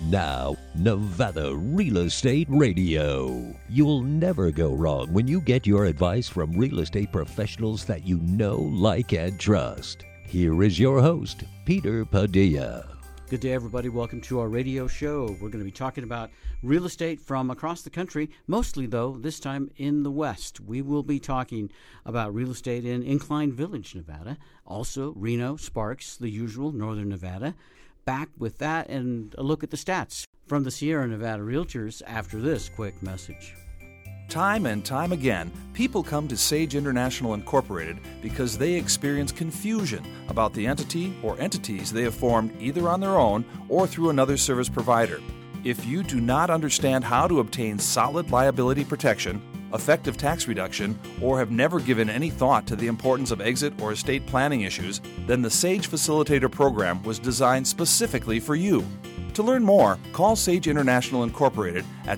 And now, Nevada Real Estate Radio. You'll never go wrong when you get your advice from real estate professionals that you know, like, and trust. Here is your host, Peter Padilla. Good day, everybody. Welcome to our radio show. We're going to be talking about real estate from across the country, mostly, though, this time in the West. We will be talking about real estate in Incline Village, Nevada, also Reno, Sparks, the usual, Northern Nevada. Back with that and a look at the stats from the Sierra Nevada Realtors after this quick message. Time and time again, people come to Sage International Incorporated because they experience confusion about the entity or entities they have formed either on their own or through another service provider. If you do not understand how to obtain solid liability protection, effective tax reduction, or have never given any thought to the importance of exit or estate planning issues, then the Sage Facilitator Program was designed specifically for you. To learn more, call Sage International Incorporated at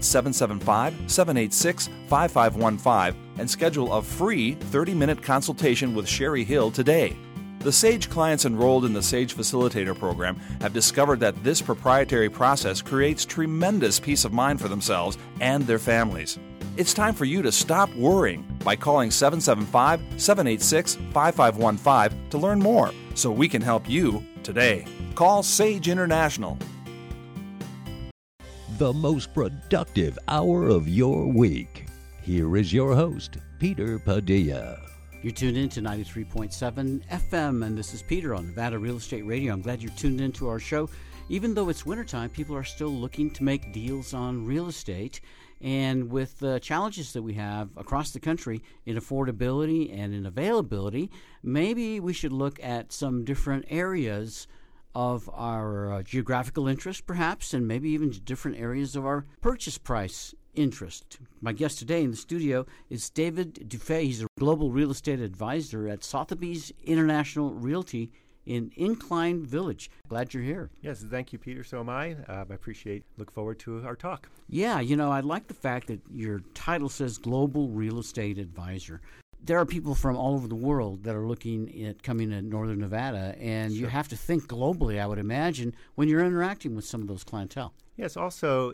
775-786-5515 and schedule a free 30-minute consultation with Sherry Hill today. The Sage clients enrolled in the Sage Facilitator Program have discovered that this proprietary process creates tremendous peace of mind for themselves and their families. It's time for you to stop worrying by calling 775-786-5515 to learn more so we can help you today. Call Sage International. The most productive hour of your week. Here is your host, Peter Padilla. You're tuned in to 93.7 FM, and this is Peter on Nevada Real Estate Radio. I'm glad you're tuned in to our show. Even though it's wintertime, people are still looking to make deals on real estate. And with the challenges that we have across the country in affordability and in availability, maybe we should look at some different areas of our geographical interest, perhaps, and maybe even different areas of our purchase price interest. My guest today in the studio is David Dufay. He's a global real estate advisor at Sotheby's International Realty in Incline Village. Glad you're here. Yes, thank you, Peter. So am I. Look forward to our talk. Yeah, I like the fact that your title says Global Real Estate Advisor. There are people from all over the world that are looking at coming to Northern Nevada, and you have to think globally, I would imagine, when you're interacting with some of those clientele. Yes, also,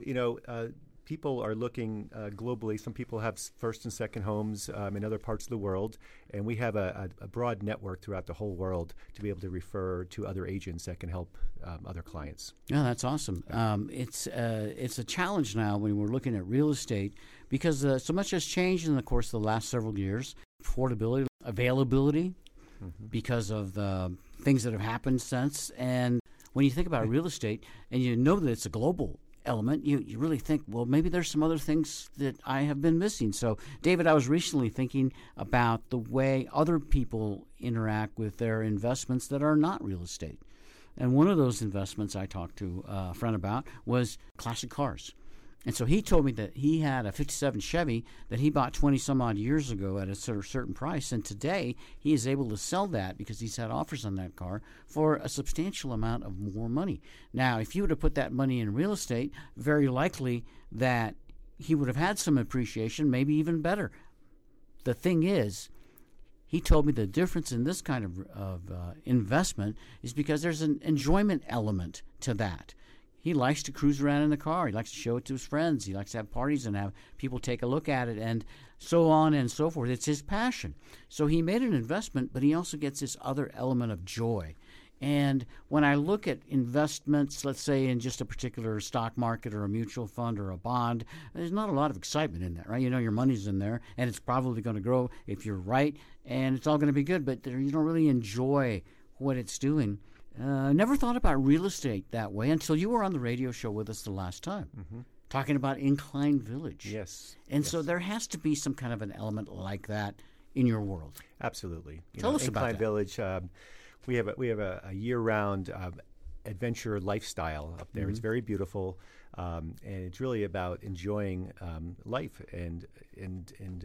people are looking globally. Some people have first and second homes in other parts of the world, and we have a broad network throughout the whole world to be able to refer to other agents that can help other clients. Yeah, that's awesome. It's a challenge now when we're looking at real estate because so much has changed in the course of the last several years. Affordability, availability, because of the things that have happened since. And when you think about real estate and you know that it's a global element, you really think, well, maybe there's some other things that I have been missing. So, David, I was recently thinking about the way other people interact with their investments that are not real estate. And one of those investments I talked to a friend about was classic cars. And so he told me that he had a 57 Chevy that he bought 20-some-odd years ago at a certain price, and today he is able to sell that because he's had offers on that car for a substantial amount of more money. Now, if you were to put that money in real estate, very likely that he would have had some appreciation, maybe even better. The thing is, he told me the difference in this kind of investment is because there's an enjoyment element to that. He likes to cruise around in the car. He likes to show it to his friends. He likes to have parties and have people take a look at it and so on and so forth. It's his passion. So he made an investment, but he also gets this other element of joy. And when I look at investments, let's say in just a particular stock market or a mutual fund or a bond, there's not a lot of excitement in that, right? Your money's in there, and it's probably going to grow if you're right, and it's all going to be good, but you don't really enjoy what it's doing. Never thought about real estate that way until you were on the radio show with us the last time, talking about Incline Village. Yes. And so there has to be some kind of an element like that in your world. Absolutely. Tell us about that. Incline Village, we have a year-round adventure lifestyle up there. It's very beautiful, and it's really about enjoying life and in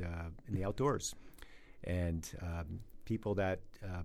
the outdoors. And people that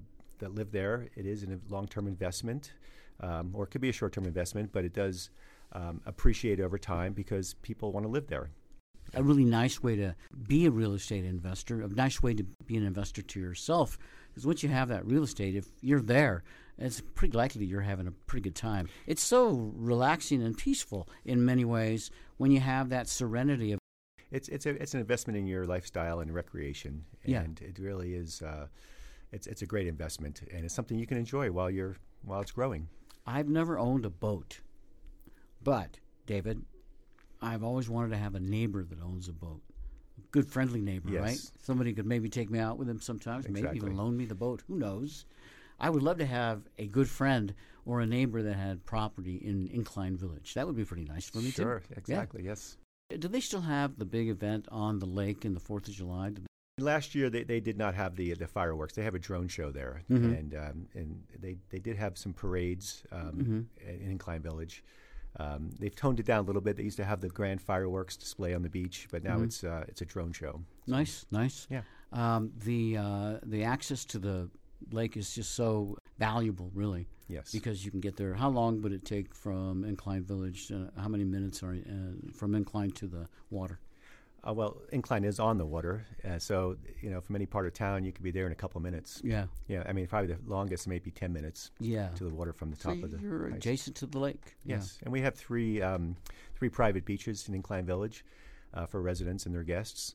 live there, it is a long-term investment, or it could be a short-term investment, but it does appreciate over time because people want to live there. A really nice way to be a real estate investor, a nice way to be an investor to yourself, because once you have that real estate, if you're there, it's pretty likely you're having a pretty good time. It's so relaxing and peaceful in many ways when you have that serenity of. It's an investment in your lifestyle and recreation, and it really is. It's a great investment, and it's something you can enjoy while it's growing. I've never owned a boat, but David, I've always wanted to have a neighbor that owns a boat. A good, friendly neighbor, Yes. right? Somebody could maybe take me out with him sometimes, maybe Exactly. even loan me the boat. Who knows? I would love to have a good friend or a neighbor that had property in Incline Village. That would be pretty nice for me too. Sure, exactly, yes. Do they still have the big event on the lake in the 4th of July? Last year they did not have the fireworks. They have a drone show there, Mhm. and they did have some parades Mhm. in Incline Village. They've toned it down a little bit. They used to have the grand fireworks display on the beach, but now it's a drone show. Nice. Yeah. The access to the lake is just so valuable, really, Yes. because you can get there. How long would it take from Incline Village? How many minutes are from Incline to the water? Well, Incline is on the water, so from any part of town you could be there in a couple of minutes. Yeah. Yeah, I mean probably the longest may be 10 minutes Yeah. to the water from the So top of the. you're ice. adjacent to the lake. Yes, and we have three private beaches in Incline Village for residents and their guests.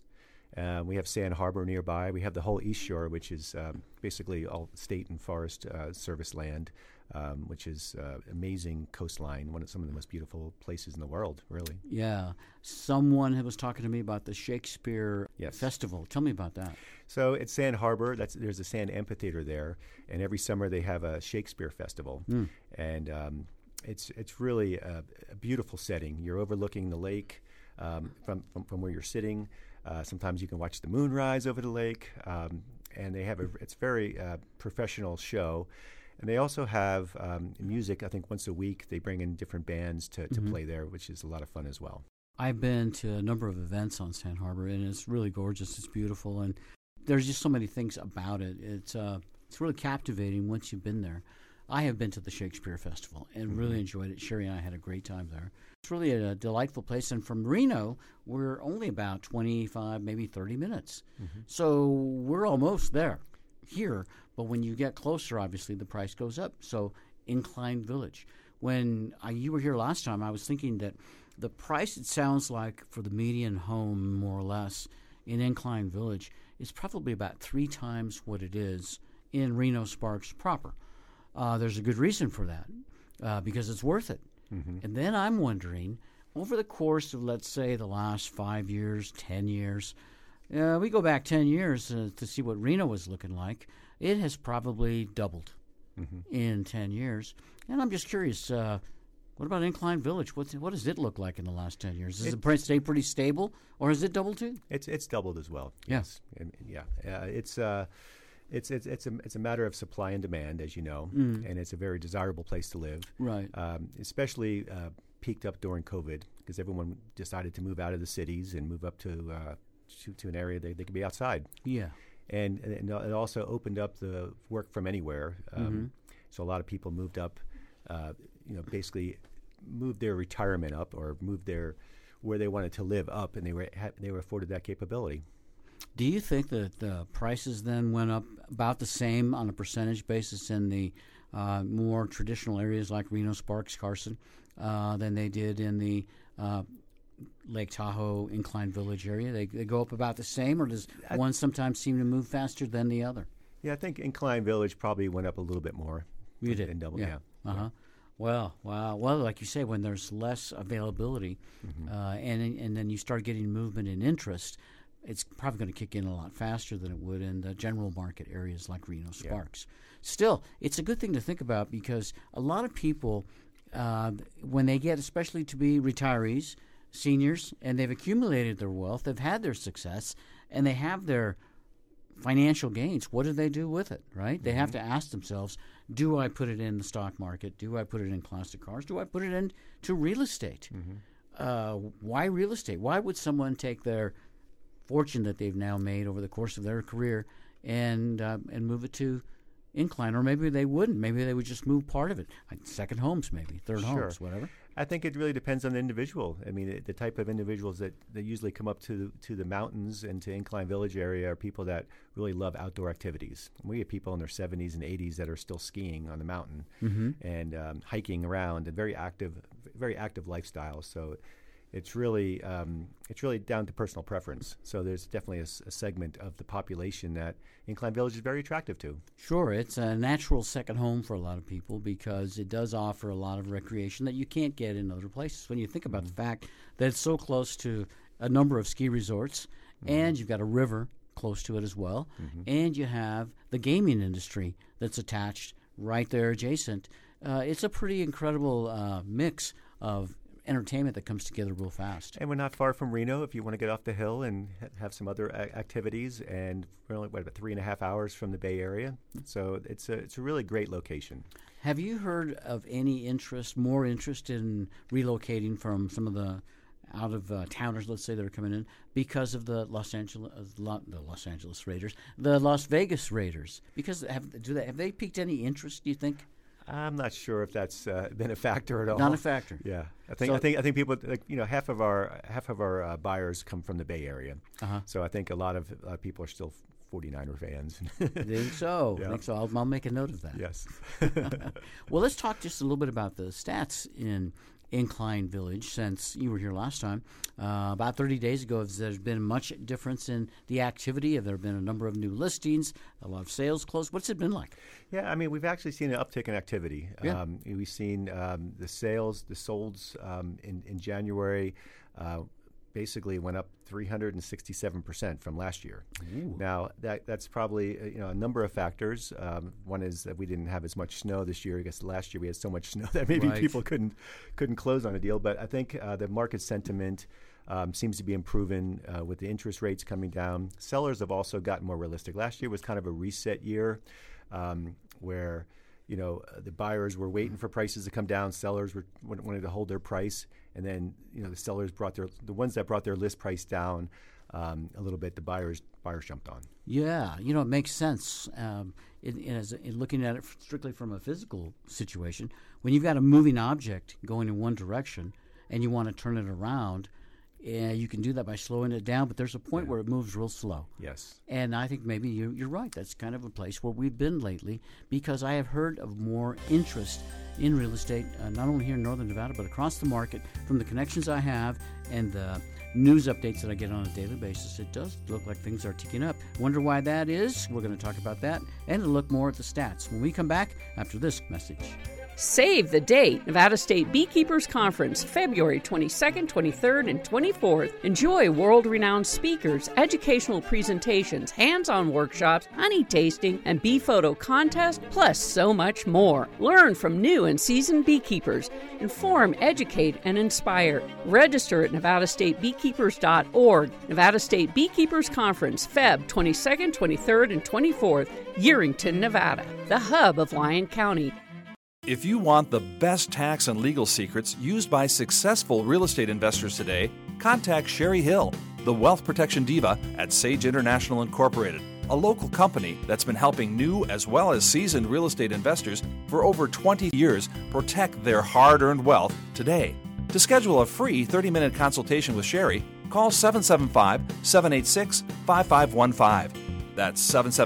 We have Sand Harbor nearby. We have the whole East Shore, which is basically all state and forest service land, which is amazing coastline, some of the most beautiful places in the world, really. Yeah. Someone was talking to me about the Shakespeare Yes. Festival. Tell me about that. So at Sand Harbor, there's a sand amphitheater there, and every summer they have a Shakespeare festival, and it's really a beautiful setting. You're overlooking the lake from where you're sitting. Sometimes you can watch the moon rise over the lake, and they have it's very professional show. And they also have music. I think once a week they bring in different bands to play there, which is a lot of fun as well. I've been to a number of events on Sand Harbor, and it's really gorgeous. It's beautiful, and there's just so many things about it. It's really captivating once you've been there. I have been to the Shakespeare Festival and really enjoyed it. Sherry and I had a great time there. It's really a delightful place, and from Reno, we're only about 25, maybe 30 minutes. So we're almost there here, but when you get closer, obviously, the price goes up. So Incline Village. When you were here last time, I was thinking that the price, it sounds like, for the median home, more or less, in Incline Village is probably about 3 times what it is in Reno Sparks proper. There's a good reason for that, because it's worth it. And then I'm wondering, over the course of, let's say, the last 5 years, 10 years, we go back 10 years to see what Reno was looking like. It has probably doubled in 10 years. And I'm just curious, what about Incline Village? What does it look like in the last 10 years? Does it stay pretty stable, or has it doubled too? It's doubled as well. Yes. And it's a matter of supply and demand, as you know, and it's a very desirable place to live. Right. Especially peaked up during COVID, because everyone decided to move out of the cities and move up to an area they could be outside. Yeah. And it also opened up the work from anywhere. So a lot of people moved up, basically moved their retirement up, or moved where they wanted to live up, and they were afforded that capability. Do you think that the prices then went up about the same on a percentage basis in the more traditional areas like Reno, Sparks, Carson than they did in the Lake Tahoe, Incline Village area? They go up about the same, or does one sometimes seem to move faster than the other? Yeah, I think Incline Village probably went up a little bit more. You did? Than double, yeah. Uh-huh. Well, wow. Well, like you say, when there's less availability and then you start getting movement and interest, it's probably going to kick in a lot faster than it would in the general market areas like Reno Sparks. Yeah. Still, it's a good thing to think about, because a lot of people, when they get, especially to be retirees, seniors, and they've accumulated their wealth, they've had their success, and they have their financial gains, what do they do with it, right? They have to ask themselves, do I put it in the stock market? Do I put it in classic cars? Do I put it into real estate? Why real estate? Why would someone take their fortune that they've now made over the course of their career and move it to Incline? Or maybe they wouldn't. Maybe they would just move part of it, like second homes, maybe third homes, whatever. I think it really depends on the individual. I mean, the type of individuals that usually come up to the mountains and to Incline Village area are people that really love outdoor activities. We have people in their 70s and 80s that are still skiing on the mountain and hiking around, and very active lifestyles. So it's really down to personal preference. So there's definitely a segment of the population that Incline Village is very attractive to. Sure, it's a natural second home for a lot of people because it does offer a lot of recreation that you can't get in other places. When you think about the fact that it's so close to a number of ski resorts, and you've got a river close to it as well, and you have the gaming industry that's attached right there adjacent. It's a pretty incredible mix of entertainment that comes together real fast. And we're not far from Reno if you want to get off the hill and have some other activities. And we're only, about 3.5 hours from the Bay Area. So it's a really great location. Have you heard of any more interest in relocating from some of the out of towners, let's say, that are coming in because of the Los Angeles Raiders, the Las Vegas Raiders? Because have they piqued any interest, do you think? I'm not sure if that's been a factor at all. Not a factor. Yeah, I think people, half of our buyers come from the Bay Area. So I think a lot of people are still 49er fans. Think so. Yeah. Think so. I'll make a note of that. Yes. Well, let's talk just a little bit about the stats in Incline Village since you were here last time. About 30 days ago, there's been much difference in the activity. Have there been a number of new listings, a lot of sales closed? What's it been like? Yeah, I mean, we've actually seen an uptick in activity. Yeah. We've seen the solds in January basically went up 367% from last year. Ooh. Now, that's probably a number of factors. One is that we didn't have as much snow this year. I guess last year we had so much snow that maybe people couldn't close on a deal. But I think the market sentiment seems to be improving with the interest rates coming down. Sellers have also gotten more realistic. Last year was kind of a reset year where the buyers were waiting for prices to come down. Sellers wanted to hold their price, and then the sellers the ones that brought their list price down a little bit. The buyers jumped on. Yeah, it makes sense. In looking at it strictly from a physical situation, when you've got a moving object going in one direction and you want to turn it around, you can do that by slowing it down, but there's a point where it moves real slow. Yes. And I think maybe you're right. That's kind of a place where we've been lately because I have heard of more interest in real estate, not only here in Northern Nevada, but across the market from the connections I have and the news updates that I get on a daily basis. It does look like things are ticking up. Wonder why that is? We're going to talk about that and look more at the stats when we come back after this message. Save the date. Nevada State Beekeepers Conference, February 22nd, 23rd, and 24th. Enjoy world-renowned speakers, educational presentations, hands-on workshops, honey tasting, and bee photo contest, plus so much more. Learn from new and seasoned beekeepers. Inform, educate, and inspire. Register at nevadastatebeekeepers.org. Nevada State Beekeepers Conference, Feb. 22nd, 23rd, and 24th, Yerington, Nevada, the hub of Lyon County. If you want the best tax and legal secrets used by successful real estate investors today, contact Sherry Hill, the wealth protection diva at Sage International Incorporated, a local company that's been helping new as well as seasoned real estate investors for over 20 years protect their hard-earned wealth today. To schedule a free 30-minute consultation with Sherry, call 775-786-5515. That's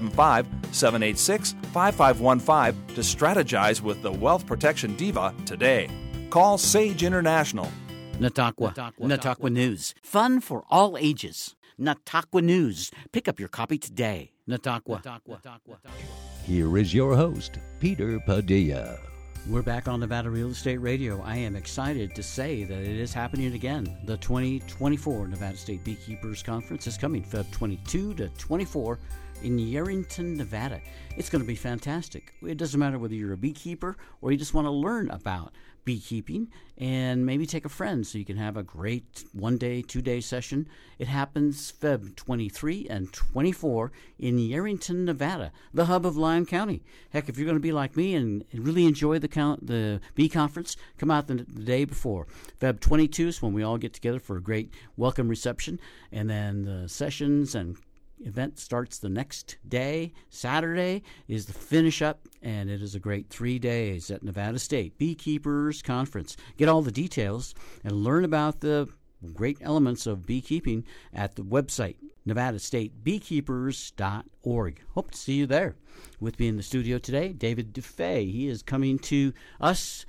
775-786-5515 to strategize with the Wealth Protection Diva today. Call Sage International. Nataqua News. Fun for all ages. Nataqua News. Pick up your copy today. Nataqua. Here is your host, Peter Padilla. We're back on Nevada Real Estate Radio. I am excited to say that it is happening again. The 2024 Nevada State Beekeepers Conference is coming Feb 22 to 24 in Yerington, Nevada. It's going to be fantastic. It doesn't matter whether you're a beekeeper or you just want to learn about beekeeping and maybe take a friend so you can have a great 1-day, 2-day session. It happens Feb 23 and 24 in Yerington, Nevada, the hub of Lyon County. Heck, if you're going to be like me and really enjoy the bee conference, come out the day before. Feb 22 is when we all get together for a great welcome reception, and then the sessions and event starts the next day. Saturday is the finish up, and it is a great 3 days at Nevada State Beekeepers Conference. Get all the details and learn about the great elements of beekeeping at the website, nevadastatebeekeepers.org. Hope to see you there. With me in the studio today, David DeFay. He is coming to us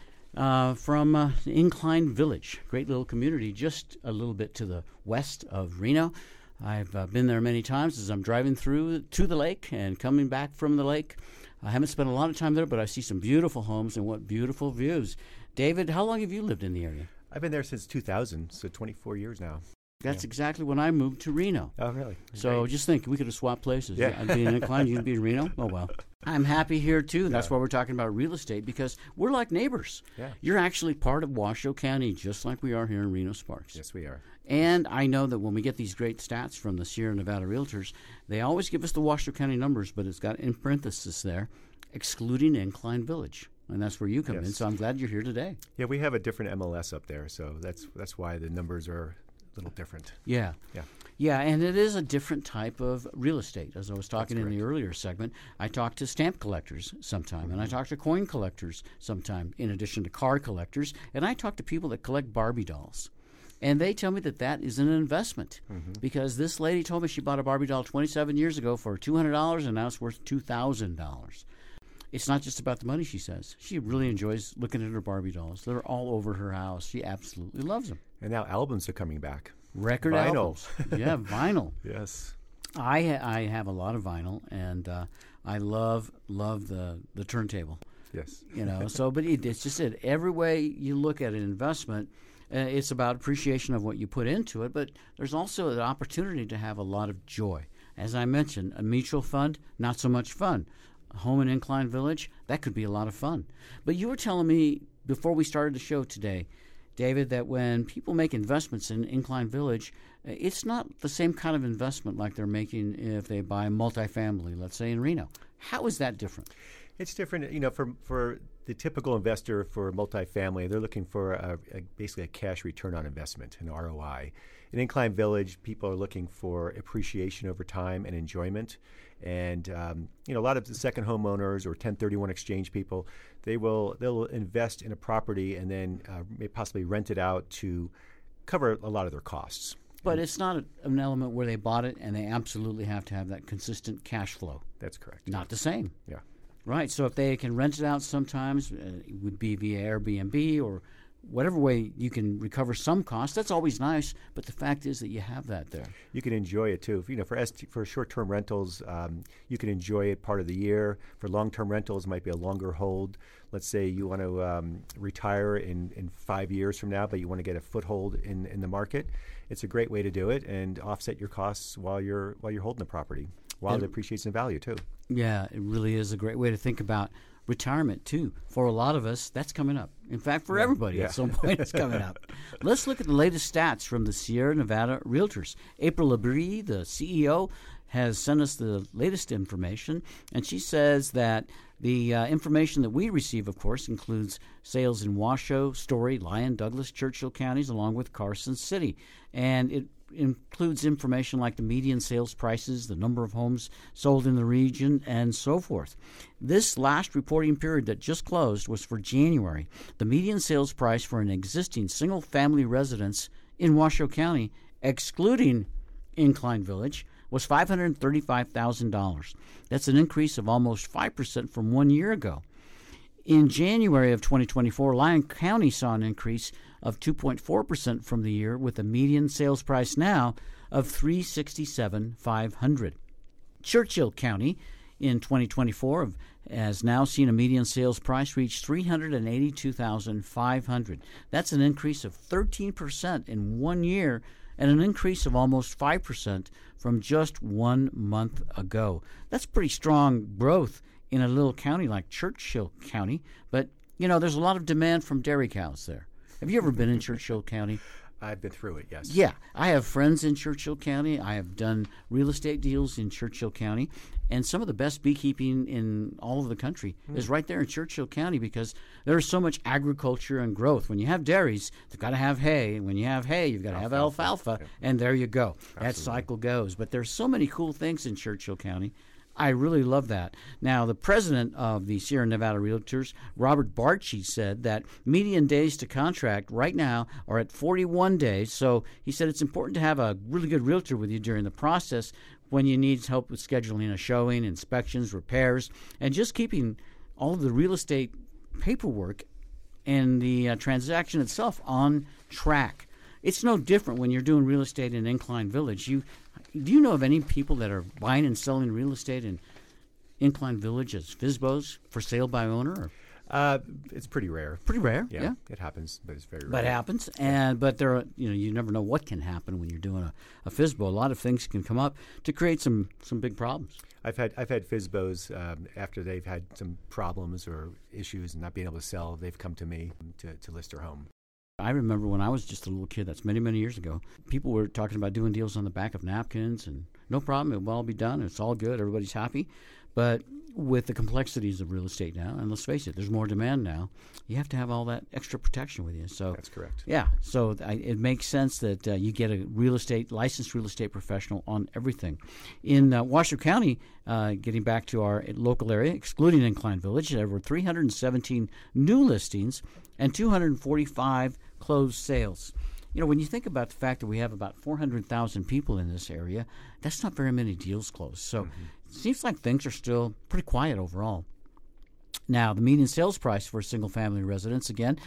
from Incline Village, great little community just a little bit to the west of Reno. I've been there many times as I'm driving through to the lake and coming back from the lake. I haven't spent a lot of time there, but I see some beautiful homes and what beautiful views. David, how long have you lived in the area? I've been there since 2000, so 24 years now. That's exactly when I moved to Reno. Oh, really? So Great. Just think, we could have swapped places. Yeah. I'd be in Incline, you'd be in Reno. Oh, well. I'm happy here, too. And that's why we're talking about real estate, because we're like neighbors. Yeah. You're actually part of Washoe County, just like we are here in Reno-Sparks. Yes, we are. And I know that when we get these great stats from the Sierra Nevada Realtors, they always give us the Washoe County numbers, but it's got in parenthesis there, excluding Incline Village. And that's where you come in, so I'm glad you're here today. Yeah, we have a different MLS up there, so that's why the numbers are a little different. Yeah. Yeah. Yeah, and it is a different type of real estate. As I was talking That's in the correct. earlier segment, I talked to stamp collectors sometime, and I talked to coin collectors sometime, in addition to car collectors, and I talked to people that collect Barbie dolls. And they tell me that that is an investment, because this lady told me she bought a Barbie doll 27 years ago for $200, and now it's worth $2,000. It's not just about the money, she says. She really enjoys looking at her Barbie dolls. They're all over her house. She absolutely loves them. And now albums are coming back. Record Vinyl. albums. Yeah, vinyl. Yes. I have a lot of vinyl, and I love the turntable. Yes. So but it's just it. Every way you look at an investment, it's about appreciation of what you put into it, but there's also an opportunity to have a lot of joy. As I mentioned, a mutual fund, not so much fun. A home in Incline Village, that could be a lot of fun. But you were telling me before we started the show today, David, that when people make investments in Incline Village, it's not the same kind of investment like they're making if they buy multifamily, let's say in Reno. How is that different? It's different, for the typical investor for multifamily, they're looking for basically a cash return on investment, an ROI. In Incline Village, people are looking for appreciation over time and enjoyment. And a lot of the second homeowners or 1031 exchange people, they'll invest in a property and then may possibly rent it out to cover a lot of their costs. But it's not an element where they bought it and they absolutely have to have that consistent cash flow. That's correct. Not the same. Yeah. Right. So if they can rent it out sometimes, it would be via Airbnb or whatever way you can recover some costs. That's always nice. But the fact is that you have that there. You can enjoy it too. For short-term rentals, you can enjoy it part of the year. For long-term rentals, it might be a longer hold. Let's say you want to retire in 5 years from now, but you want to get a foothold in the market. It's a great way to do it and offset your costs while you're holding the property, while it appreciates in value too. Yeah, it really is a great way to think about retirement too. For a lot of us, that's coming up. In fact, for everybody at some point, it's coming up. Let's look at the latest stats from the Sierra Nevada Realtors. April Labrie, the CEO, has sent us the latest information, and she says that the information that we receive, of course, includes sales in Washoe, Story, Lyon, Douglas, Churchill counties, along with Carson City. And it includes information like the median sales prices, the number of homes sold in the region, and so forth. This last reporting period that just closed was for January. The median sales price for an existing single-family residence in Washoe County, excluding Incline Village, was $535,000. That's an increase of almost 5% from 1 year ago. In January of 2024, Lyon County saw an increase of 2.4% from the year, with a median sales price now of $367,500. Churchill County in 2024 has now seen a median sales price reach $382,500. That's an increase of 13% in 1 year and an increase of almost 5% from just 1 month ago. That's pretty strong growth in a little county like Churchill County, but there's a lot of demand from dairy cows there. Have you ever been in Churchill County? I've been through it, yes. Yeah. I have friends in Churchill County. I have done real estate deals in Churchill County. And some of the best beekeeping in all of the country is right there in Churchill County because there's so much agriculture and growth. When you have dairies, they've got to have hay. And when you have hay, you've got to have alfalfa. Yeah. And there you go. Absolutely. That cycle goes. But there's so many cool things in Churchill County. I really love that. Now, the president of the Sierra Nevada Realtors, Robert Barchi, said that median days to contract right now are at 41 days. So he said it's important to have a really good realtor with you during the process when you need help with scheduling a showing, inspections, repairs, and just keeping all of the real estate paperwork and the transaction itself on track. It's no different when you're doing real estate in Incline Village. Do you know of any people that are buying and selling real estate in Incline Village as FSBOs, for sale by owner? It's pretty rare. Pretty rare, yeah. It happens, but it's very rare. But it happens, but there are, you never know what can happen when you're doing a FSBO. A lot of things can come up to create some big problems. I've had FSBOs after they've had some problems or issues and not being able to sell. They've come to me to list their home. I remember when I was just a little kid, that's many, many years ago, people were talking about doing deals on the back of napkins and no problem, it will all be done, it's all good, everybody's happy. But with the complexities of real estate now, and let's face it, there's more demand now, you have to have all that extra protection with you. So that's correct. Yeah, so it makes sense that you get a licensed real estate professional on everything. In Washoe County, getting back to our local area, excluding Incline Village, there were 317 new listings and 245 closed sales. When you think about the fact that we have about 400,000 people in this area, that's not very many deals closed. So it seems like things are still pretty quiet overall. Now, the median sales price for a single-family residence, again,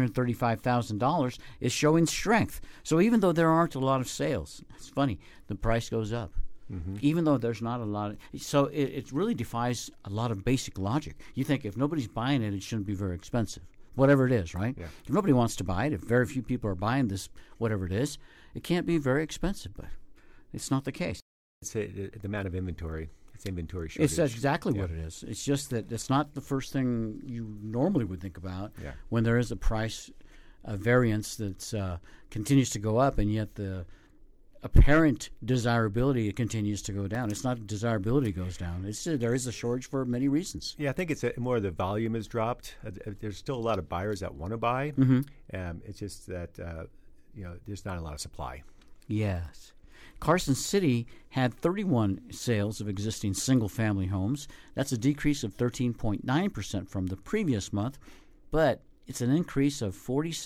$535,000, is showing strength. So even though there aren't a lot of sales, it's funny, the price goes up. Even though there's not a lot so it really defies a lot of basic logic. You think if nobody's buying it, it shouldn't be very expensive. Whatever it is, right? Yeah. If nobody wants to buy it, if very few people are buying this, whatever it is, it can't be very expensive, but it's not the case. It's the amount of inventory. It's inventory shortage. It's exactly what it is. It's just that it's not the first thing you normally would think about when there is a price variance that continues to go up, and yet the apparent desirability continues to go down. It's not desirability goes down. There is a shortage for many reasons. Yeah, I think it's more the volume has dropped. There's still a lot of buyers that want to buy. It's just that there's not a lot of supply. Yes. Carson City had 31 sales of existing single-family homes. That's a decrease of 13.9% from the previous month, but it's an increase of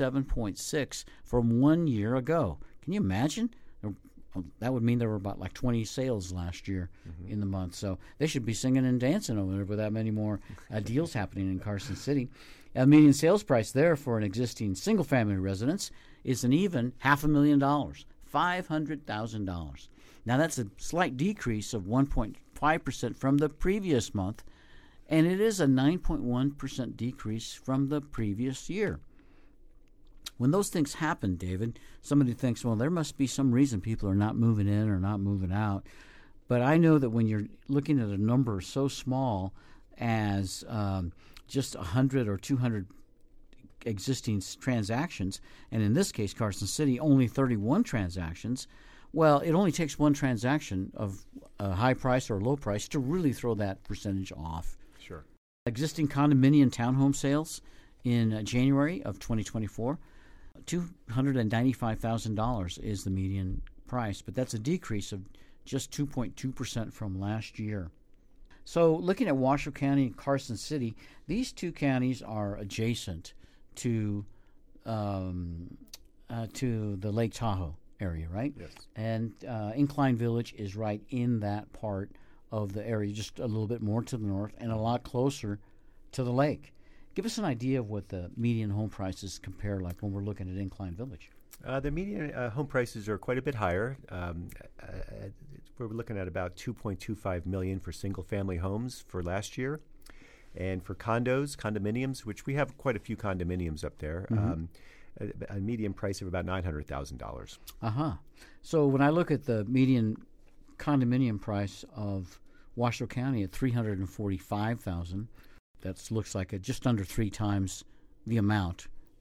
47.6% from 1 year ago. Can you imagine? That would mean there were about 20 sales last year in the month. So they should be singing and dancing over there with that many more deals happening in Carson City. The median sales price there for an existing single-family residence is an even $500,000, $500,000. Now that's a slight decrease of 1.5% from the previous month, and it is a 9.1% decrease from the previous year. When those things happen, David, somebody thinks, well, there must be some reason people are not moving in or not moving out. But I know that when you're looking at a number so small as just 100 or 200 existing transactions, and in this case, Carson City, only 31 transactions, well, it only takes one transaction of a high price or a low price to really throw that percentage off. Sure. Existing condominium townhome sales in January of 2024, $295,000 is the median price, but that's a decrease of just 2.2% from last year. So looking at Washoe County and Carson City, these two counties are adjacent to the Lake Tahoe area, right? Yes. And Incline Village is right in that part of the area, just a little bit more to the north and a lot closer to the lake. Give us an idea of what the median home prices compare like when we're looking at Incline Village. The median home prices are quite a bit higher. We're looking at about $2.25 million for single-family homes for last year. And for condominiums, which we have quite a few condominiums up there, a median price of about $900,000. So when I look at the median condominium price of Washoe County at $345,000, that looks like just under 3 times the amount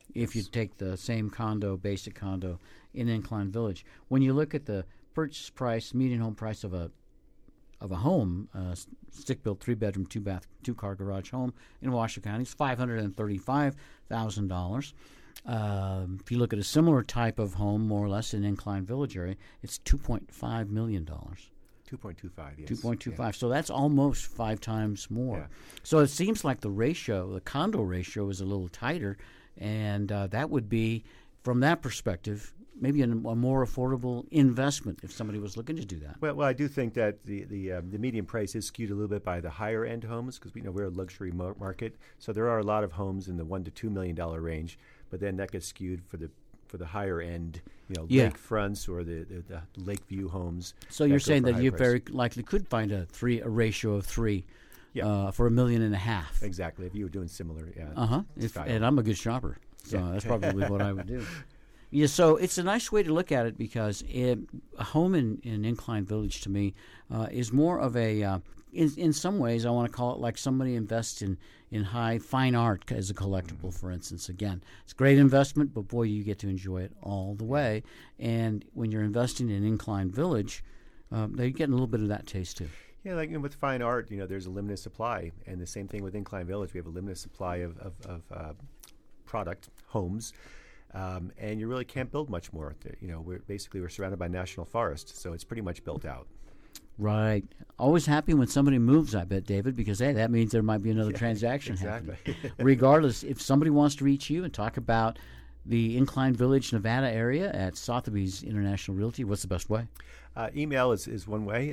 if you take the same basic condo in Incline Village. When you look at the purchase price, median home price of a home, stick-built 3-bedroom, 2-bath, 2-car garage home in Washoe County, it's $535,000. If you look at a similar type of home, more or less in Incline Village area, it's $2.5 million. 2.25, yes. 2.25. Yeah. So that's almost 5 times more. Yeah. So it seems like the condo ratio is a little tighter, and that would be, from that perspective, maybe a more affordable investment if somebody was looking to do that. Well, I do think that the median price is skewed a little bit by the higher end homes because we're a luxury market. So there are a lot of homes in the $1 to $2 million range, but then that gets skewed for the higher end, lake fronts or the lake view homes. So you're saying that you price. very likely could find a ratio of 3 for $1.5 million. Exactly, if you were doing similar. And I'm a good shopper, so that's probably what I would do. Yeah, so it's a nice way to look at it because a home in Incline Village to me is more of a, in some ways, I want to call it like somebody invests in high fine art as a collectible, for instance. Again, it's a great investment, but boy, you get to enjoy it all the way. And when you're investing in Incline Village, you're getting a little bit of that taste too. Yeah, like with fine art, there's a limited supply, and the same thing with Incline Village. We have a limited supply of product homes. And you really can't build much more. We're surrounded by national forest, so it's pretty much built out. Right. Always happy when somebody moves, I bet, David, because, hey, that means there might be another transaction happening. Regardless, if somebody wants to reach you and talk about the Incline Village, Nevada area at Sotheby's International Realty, what's the best way? Email is one way,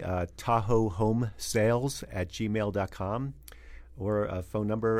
TahoeHomeSales@gmail.com, or phone number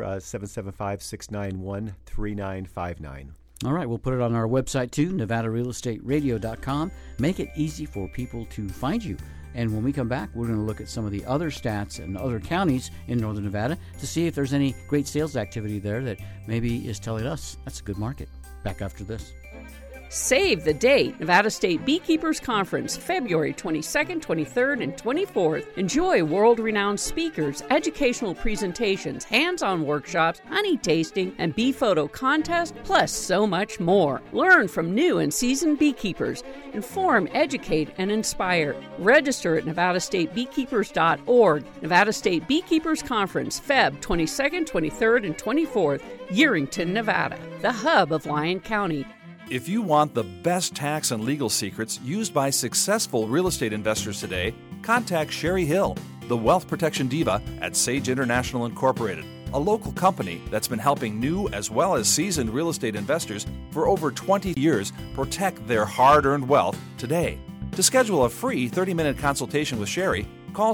775-691-3959. All right, we'll put it on our website too, NevadaRealEstateRadio.com. Make it easy for people to find you. And when we come back, we're going to look at some of the other stats in other counties in northern Nevada to see if there's any great sales activity there that maybe is telling us that's a good market. Back after this. Save the date. Nevada State Beekeepers Conference, February 22nd, 23rd, and 24th. Enjoy world-renowned speakers, educational presentations, hands-on workshops, honey tasting, and bee photo contest, plus so much more. Learn from new and seasoned beekeepers. Inform, educate, and inspire. Register at nevadastatebeekeepers.org. Nevada State Beekeepers Conference, Feb. 22nd, 23rd, and 24th, Yerington, Nevada, the hub of Lyon County. If you want the best tax and legal secrets used by successful real estate investors today, contact Sherry Hill, the wealth protection diva at Sage International Incorporated, a local company that's been helping new as well as seasoned real estate investors for over 20 years protect their hard-earned wealth today. To schedule a free 30-minute consultation with Sherry, call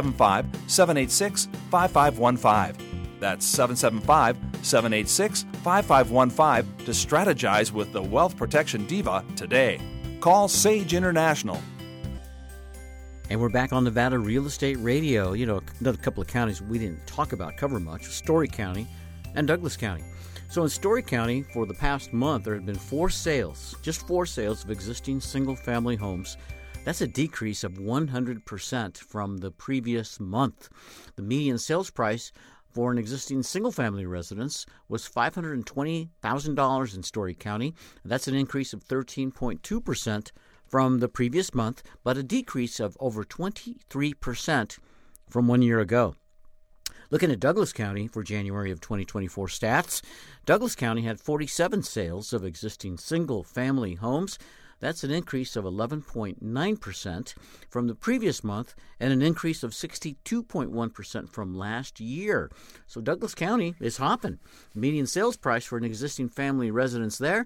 775-786-5515. That's 775-786-5515 to strategize with the Wealth Protection Diva today. Call Sage International. And we're back on Nevada Real Estate Radio. Another couple of counties we didn't cover much, Story County and Douglas County. So in Story County, for the past month, there have been 4 sales of existing single-family homes. That's a decrease of 100% from the previous month. The median sales price for an existing single-family residence was $520,000 in Story County. That's an increase of 13.2% from the previous month, but a decrease of over 23% from 1 year ago. Looking at Douglas County for January of 2024 stats, Douglas County had 47 sales of existing single-family homes. That's an increase of 11.9% from the previous month and an increase of 62.1% from last year. So Douglas County is hopping. Median sales price for an existing family residence there,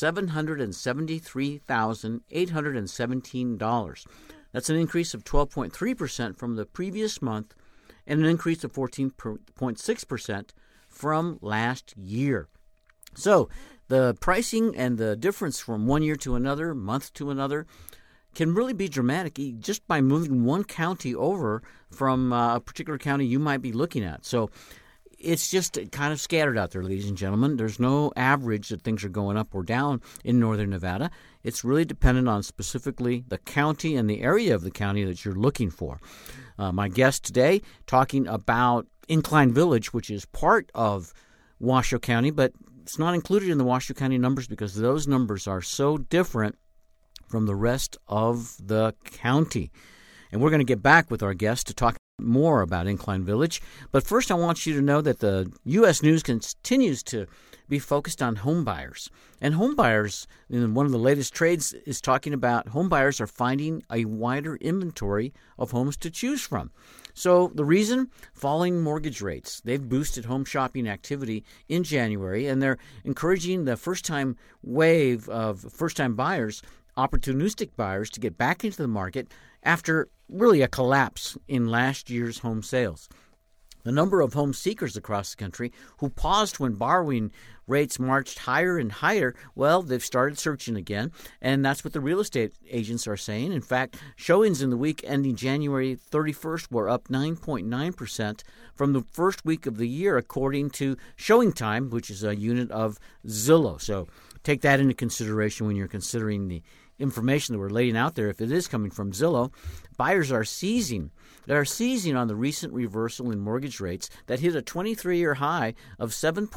$773,817. That's an increase of 12.3% from the previous month and an increase of 14.6% from last year. So the pricing and the difference from 1 year to another, month to another, can really be dramatic just by moving one county over from a particular county you might be looking at. So it's just kind of scattered out there, ladies and gentlemen. There's no average that things are going up or down in northern Nevada. It's really dependent on specifically the county and the area of the county that you're looking for. My guest today talking about Incline Village, which is part of Washoe County, but It's not included in the Washoe County numbers because those numbers are so different from the rest of the county. And we're going to get back with our guest to talk more about Incline Village. But first, I want you to know that the U.S. News continues to be focused on home buyers. And home buyers, in one of the latest trades, is talking about home buyers are finding a wider inventory of homes to choose from. So the reason? Falling mortgage rates. They've boosted home shopping activity in January, and they're encouraging the first-time wave of first-time buyers, opportunistic buyers, to get back into the market after really a collapse in last year's home sales. The number of home seekers across the country who paused when borrowing rates marched higher and higher, well, they've started searching again, and that's what the real estate agents are saying. In fact, showings in the week ending January 31st were up 9.9% from the first week of the year, according to Showing Time, which is a unit of Zillow. So take that into consideration when you're considering the information that we're laying out there. If it is coming from Zillow, buyers are seizing. They're seizing on the recent reversal in mortgage rates that hit a 23-year high of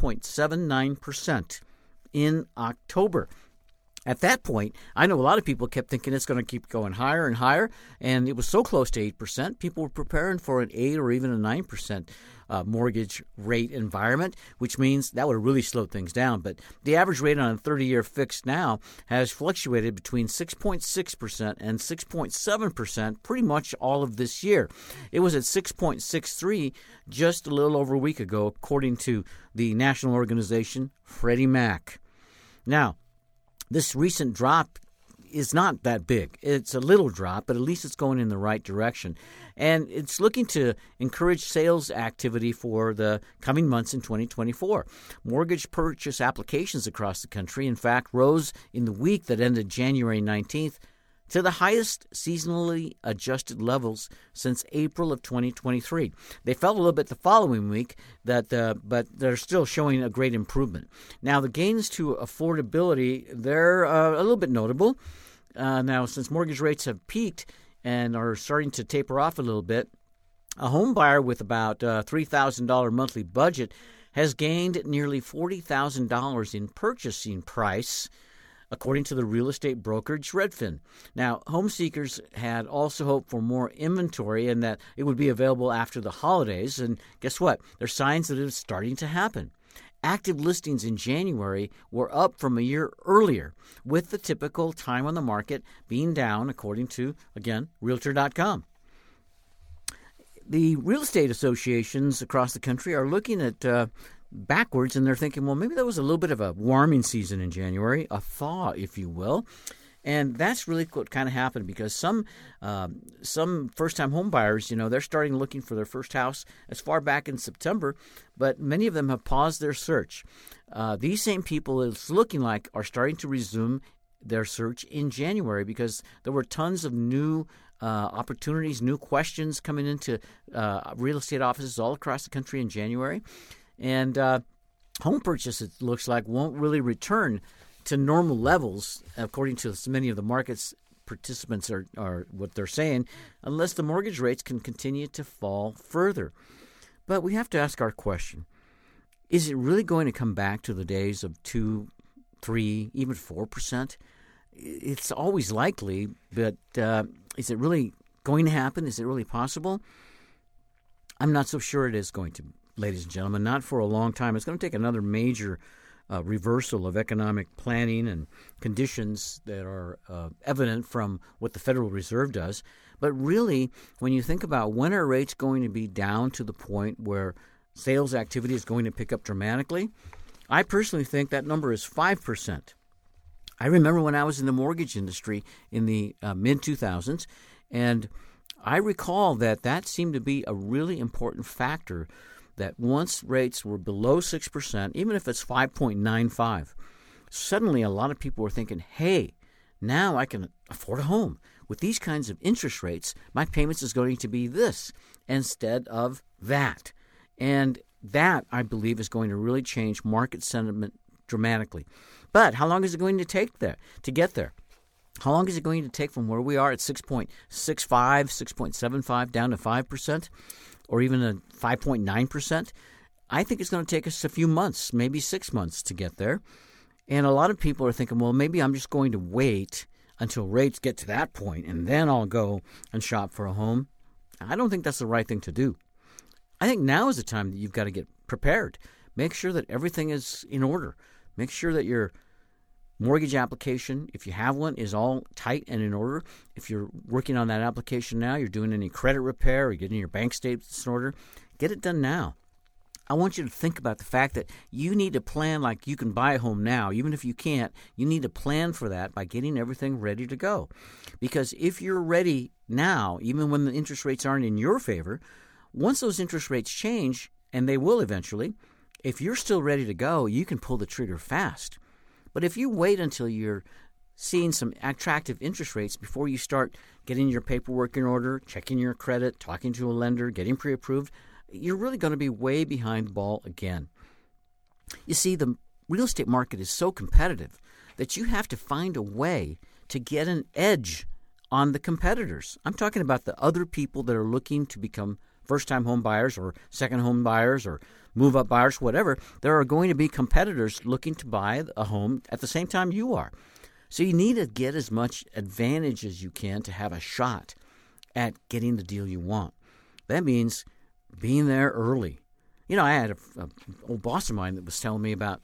7.79% in October. At that point, I know a lot of people kept thinking it's going to keep going higher and higher, and it was so close to 8%. People were preparing for an 8 or even a 9% mortgage rate environment, which means that would have really slowed things down. But the average rate on a 30-year fixed now has fluctuated between 6.6% and 6.7% pretty much all of this year. It was at 6.63 just a little over a week ago, according to the national organization Freddie Mac. Now, this recent drop is not that big. It's a little drop, but at least it's going in the right direction. And it's looking to encourage sales activity for the coming months in 2024. Mortgage purchase applications across the country, in fact, rose in the week that ended January 19th to the highest seasonally adjusted levels since April of 2023. They fell a little bit the following week, but they're still showing a great improvement. Now, the gains to affordability, they're a little bit notable. Now, since mortgage rates have peaked and are starting to taper off a little bit, a home buyer with about $3,000 monthly budget has gained nearly $40,000 in purchasing price, according to the real estate brokerage Redfin. Now, home seekers had also hoped for more inventory and that it would be available after the holidays. And guess what? There's signs that it's starting to happen. Active listings in January were up from a year earlier, with the typical time on the market being down, according to, again, Realtor.com. The real estate associations across the country are looking at backwards, and they're thinking, well, maybe there was a little bit of a warming season in January, a thaw, if you will. And that's really what kind of happened, because some first-time home buyers, they're starting looking for their first house as far back in September, but many of them have paused their search. These same people, it's looking like, are starting to resume their search in January because there were tons of new opportunities, new questions coming into real estate offices all across the country in January. And home purchase, it looks like, won't really return to normal levels, according to many of the market's participants are what they're saying, unless the mortgage rates can continue to fall further. But we have to ask our question. Is it really going to come back to the days of 2, 3, even 4%? It's always likely, but is it really going to happen? Is it really possible? I'm not so sure it is going to, ladies and gentlemen, not for a long time. It's going to take another major reversal of economic planning and conditions that are evident from what the Federal Reserve does. But really, when you think about when are rates going to be down to the point where sales activity is going to pick up dramatically, I personally think that number is 5%. I remember when I was in the mortgage industry in the mid-2000s, and I recall that seemed to be a really important factor, that once rates were below 6%, even if it's 5.95, suddenly a lot of people were thinking, hey, now I can afford a home. With these kinds of interest rates, my payments is going to be this instead of that. And that, I believe, is going to really change market sentiment dramatically. But how long is it going to take to get there? How long is it going to take from where we are at 6.65, 6.75 down to 5%? Or even a 5.9%. I think it's going to take us a few months, maybe 6 months to get there. And a lot of people are thinking, well, maybe I'm just going to wait until rates get to that point, and then I'll go and shop for a home. I don't think that's the right thing to do. I think now is the time that you've got to get prepared. Make sure that everything is in order. Make sure that your mortgage application, if you have one, is all tight and in order. If you're working on that application now, you're doing any credit repair or getting your bank statements in order, get it done now. I want you to think about the fact that you need to plan like you can buy a home now. Even if you can't, you need to plan for that by getting everything ready to go. Because if you're ready now, even when the interest rates aren't in your favor, once those interest rates change, and they will eventually, if you're still ready to go, you can pull the trigger fast. But if you wait until you're seeing some attractive interest rates before you start getting your paperwork in order, checking your credit, talking to a lender, getting pre-approved, you're really going to be way behind the ball again. You see, the real estate market is so competitive that you have to find a way to get an edge on the competitors. I'm talking about the other people that are looking to become first-time home buyers or second home buyers or move-up buyers, whatever. There are going to be competitors looking to buy a home at the same time you are. So you need to get as much advantage as you can to have a shot at getting the deal you want. That means being there early. You know, I had an old boss of mine that was telling me about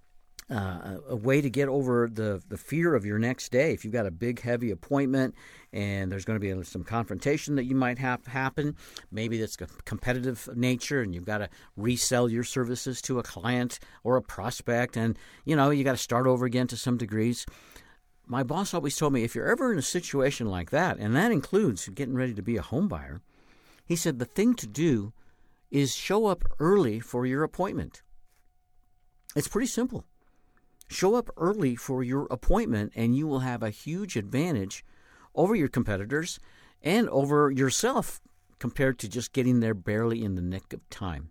a way to get over the fear of your next day. If you've got a big, heavy appointment and there's going to be some confrontation that you might have happen, maybe that's a competitive nature and you've got to resell your services to a client or a prospect and, you know, you got to start over again to some degrees. My boss always told me if you're ever in a situation like that, and that includes getting ready to be a home buyer, he said the thing to do is show up early for your appointment. It's pretty simple. Show up early for your appointment and you will have a huge advantage over your competitors and over yourself compared to just getting there barely in the nick of time.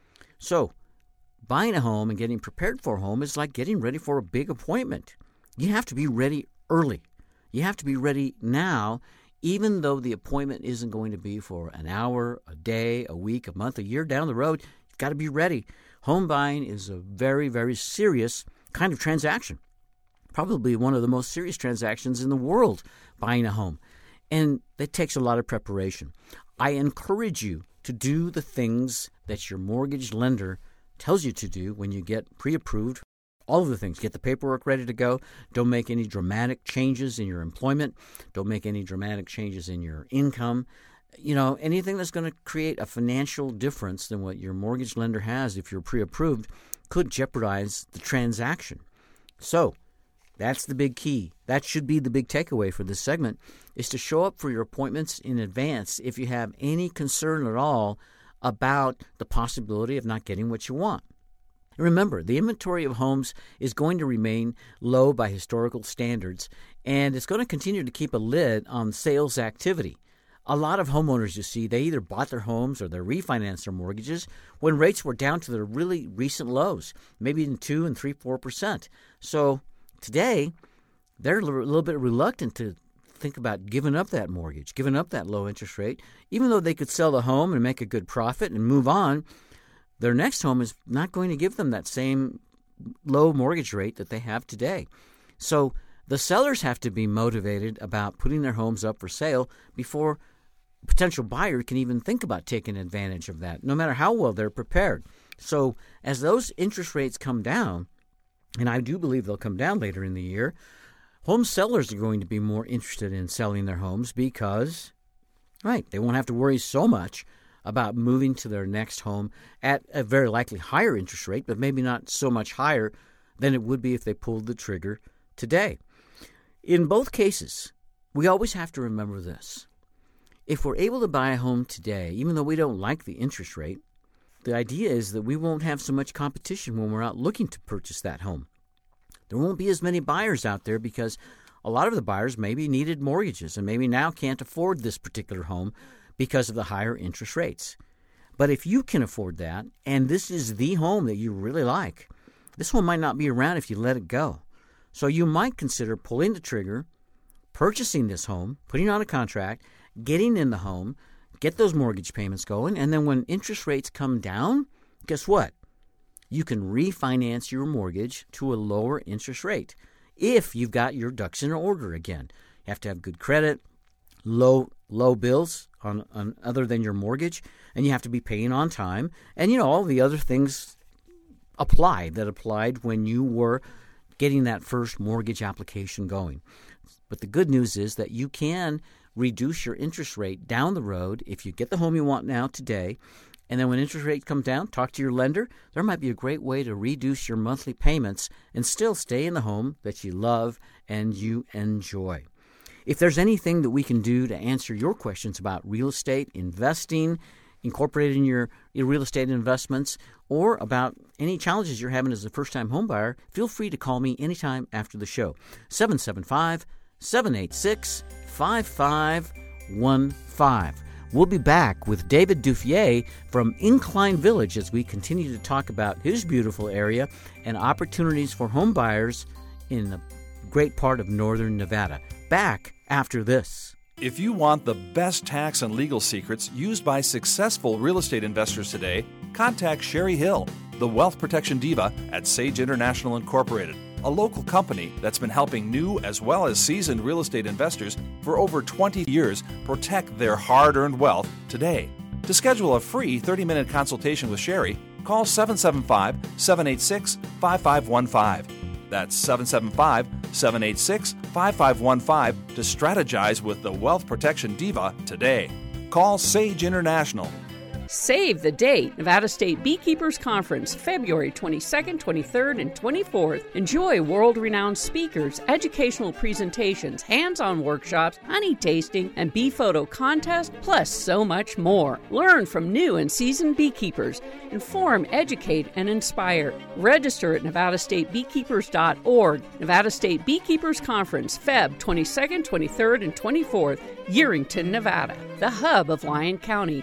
So, buying a home and getting prepared for a home is like getting ready for a big appointment. You have to be ready early. You have to be ready now, even though the appointment isn't going to be for an hour, a day, a week, a month, a year down the road. You've got to be ready. Home buying is a very, very serious kind of transaction. Probably one of the most serious transactions in the world, buying a home. And it takes a lot of preparation. I encourage you to do the things that your mortgage lender tells you to do when you get pre-approved. All of the things. Get the paperwork ready to go. Don't make any dramatic changes in your employment. Don't make any dramatic changes in your income. You know, anything that's going to create a financial difference than what your mortgage lender has if you're pre-approved could jeopardize the transaction. So, that's the big key. That should be the big takeaway for this segment, is to show up for your appointments in advance if you have any concern at all about the possibility of not getting what you want. Remember, the inventory of homes is going to remain low by historical standards, and it's going to continue to keep a lid on sales activity. A lot of homeowners, you see, they either bought their homes or they refinanced their mortgages when rates were down to their really recent lows, maybe in 2 and 3-4%. So today, they're a little bit reluctant to think about giving up that mortgage, giving up that low interest rate, even though they could sell the home and make a good profit and move on. Their next home is not going to give them that same low mortgage rate that they have today. So the sellers have to be motivated about putting their homes up for sale before a potential buyer can even think about taking advantage of that, no matter how well they're prepared. So as those interest rates come down, and I do believe they'll come down later in the year, home sellers are going to be more interested in selling their homes because, right, they won't have to worry so much about moving to their next home at a very likely higher interest rate, but maybe not so much higher than it would be if they pulled the trigger today. In both cases, we always have to remember this. If we're able to buy a home today, even though we don't like the interest rate, the idea is that we won't have so much competition when we're out looking to purchase that home. There won't be as many buyers out there because a lot of the buyers maybe needed mortgages and maybe now can't afford this particular home because of the higher interest rates. But if you can afford that, and this is the home that you really like, this home might not be around if you let it go. So you might consider pulling the trigger, purchasing this home, putting on a contract, getting in the home, get those mortgage payments going, and then when interest rates come down guess what? You can refinance your mortgage to a lower interest rate if you've got your ducks in order again. You have to have good credit, low bills on other than your mortgage, and you have to be paying on time. And, all the other things applied when you were getting that first mortgage application going. But the good news is that you can reduce your interest rate down the road if you get the home you want now today. And then when interest rates come down, talk to your lender. There might be a great way to reduce your monthly payments and still stay in the home that you love and you enjoy. If there's anything that we can do to answer your questions about real estate, investing, incorporating your real estate investments, or about any challenges you're having as a first-time home buyer, feel free to call me anytime after the show. 775-786-5515. We'll be back with David Duffier from Incline Village as we continue to talk about his beautiful area and opportunities for home buyers in the great part of northern Nevada. Back after this. If you want the best tax and legal secrets used by successful real estate investors today, contact Sherry Hill, the wealth protection diva at Sage International Incorporated, a local company that's been helping new as well as seasoned real estate investors for over 20 years protect their hard-earned wealth today. To schedule a free 30-minute consultation with Sherry, call 775-786-5515. That's 775-786-5515 to strategize with the Wealth Protection Diva today. Call Sage International. Save the date, Nevada State Beekeepers Conference, February 22nd, 23rd, and 24th. Enjoy world-renowned speakers, educational presentations, hands-on workshops, honey tasting, and bee photo contest, plus so much more. Learn from new and seasoned beekeepers. Inform, educate, and inspire. Register at nevadastatebeekeepers.org. Nevada State Beekeepers Conference, Feb. 22nd, 23rd, and 24th, Yerington, Nevada, the hub of Lyon County.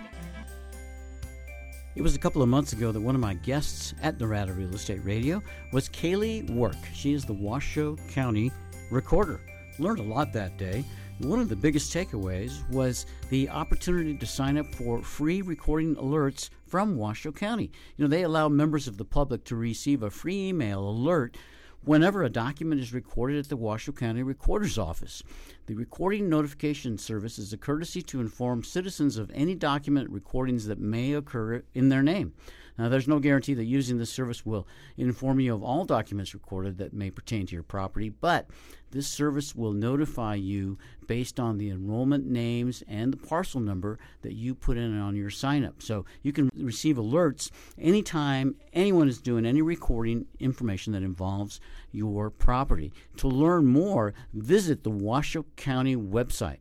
It was a couple of months ago that one of my guests at Nevada Real Estate Radio was Kaylee Work. She is the Washoe County Recorder. Learned a lot that day. One of the biggest takeaways was the opportunity to sign up for free recording alerts from Washoe County. They allow members of the public to receive a free email alert whenever a document is recorded at the Washoe County Recorder's Office. The recording notification service is a courtesy to inform citizens of any document recordings that may occur in their name. Now, there's no guarantee that using this service will inform you of all documents recorded that may pertain to your property, but this service will notify you based on the enrollment names and the parcel number that you put in on your sign-up. So you can receive alerts anytime anyone is doing any recording information that involves your property. To learn more, visit the Washoe County website,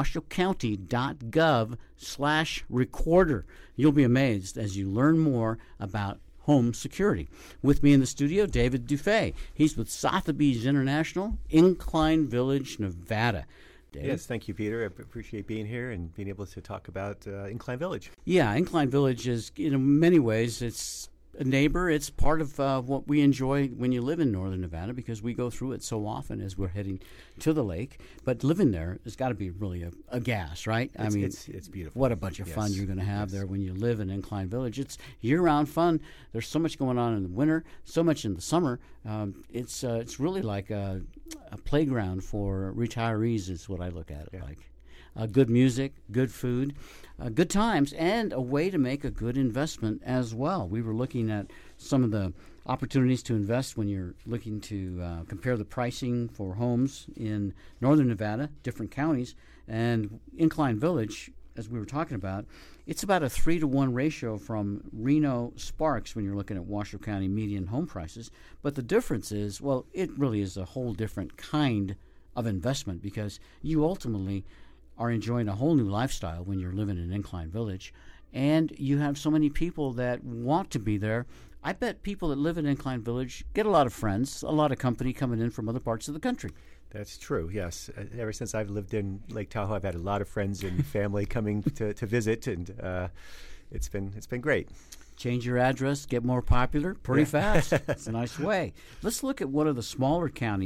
washoecounty.gov/recorder. You'll be amazed as you learn more about home security. With me in the studio, David Duffier. He's with Sotheby's International, Incline Village, Nevada. David? Yes, thank you, Peter. I appreciate being here and being able to talk about Incline Village. Yeah, Incline Village is, in many ways, it's a neighbor. It's part of what we enjoy when you live in northern Nevada because we go through it so often as we're heading to the lake. But living there has got to be really a gas, right? It's beautiful. What a bunch of fun you're going to have there when you live in Incline Village. It's year-round fun. There's so much going on in the winter, so much in the summer. It's really like a playground for retirees is what I look at it like. Good music, good food, good times, and a way to make a good investment as well. We were looking at some of the opportunities to invest when you're looking to compare the pricing for homes in northern Nevada, different counties, and Incline Village, as we were talking about, it's about a 3-to-1 ratio from Reno Sparks when you're looking at Washoe County median home prices. But the difference is, well, it really is a whole different kind of investment because you ultimately are enjoying a whole new lifestyle when you're living in Incline Village, and you have so many people that want to be there. I bet people that live in Incline Village get a lot of friends, a lot of company coming in from other parts of the country. That's true, yes. Ever since I've lived in Lake Tahoe, I've had a lot of friends and family coming to visit, and it's been great. Change your address, get more popular pretty fast. It's a nice way. Let's look at one of the smaller counties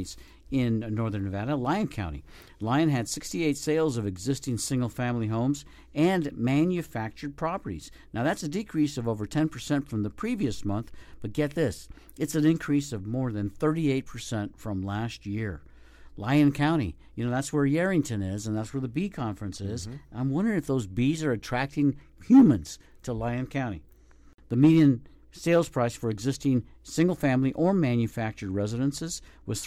in northern Nevada, Lyon County. Lyon had 68 sales of existing single-family homes and manufactured properties. Now, that's a decrease of over 10% from the previous month, but get this, it's an increase of more than 38% from last year. Lyon County, that's where Yarrington is, and that's where the bee conference is. I'm wondering if those bees are attracting humans to Lyon County. The median sales price for existing single-family or manufactured residences was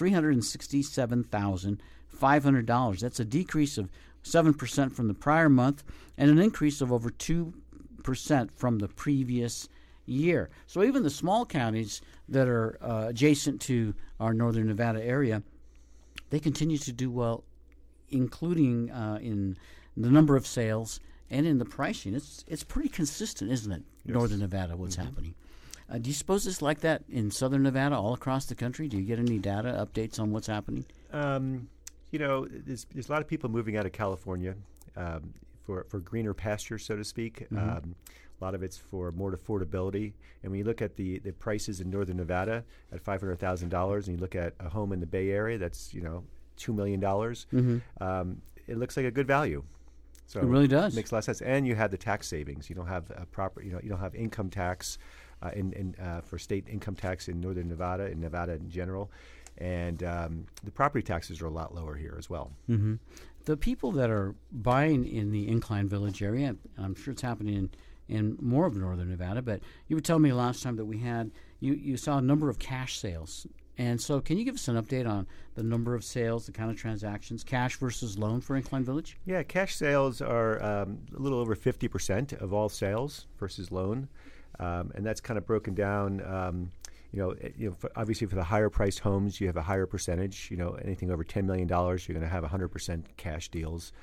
$367,500. That's a decrease of 7% from the prior month and an increase of over 2% from the previous year. So even the small counties that are adjacent to our northern Nevada area, they continue to do well, including in the number of sales and in the pricing. It's pretty consistent, isn't it? Yes. Northern Nevada, what's happening. Do you suppose it's like that in southern Nevada, all across the country? Do you get any data updates on what's happening? There's a lot of people moving out of California for greener pastures, so to speak. A lot of it's for more affordability. And when you look at the prices in northern Nevada at $500,000, and you look at a home in the Bay Area that's $2 million, it looks like a good value. So it really does. It makes a lot of sense. And you have the tax savings. You don't have you don't have income tax for state income tax in northern Nevada, in Nevada in general. And the property taxes are a lot lower here as well. The people that are buying in the Incline Village area, and I'm sure it's happening in more of northern Nevada, but you were telling me last time that we had, you saw a number of cash sales. And so can you give us an update on the number of sales, the kind of transactions, cash versus loan for Incline Village? Yeah, cash sales are a little over 50% of all sales versus loan. And that's kind of broken down, obviously for the higher priced homes, you have a higher percentage. Anything over $10 million, you're going to have 100% cash deals.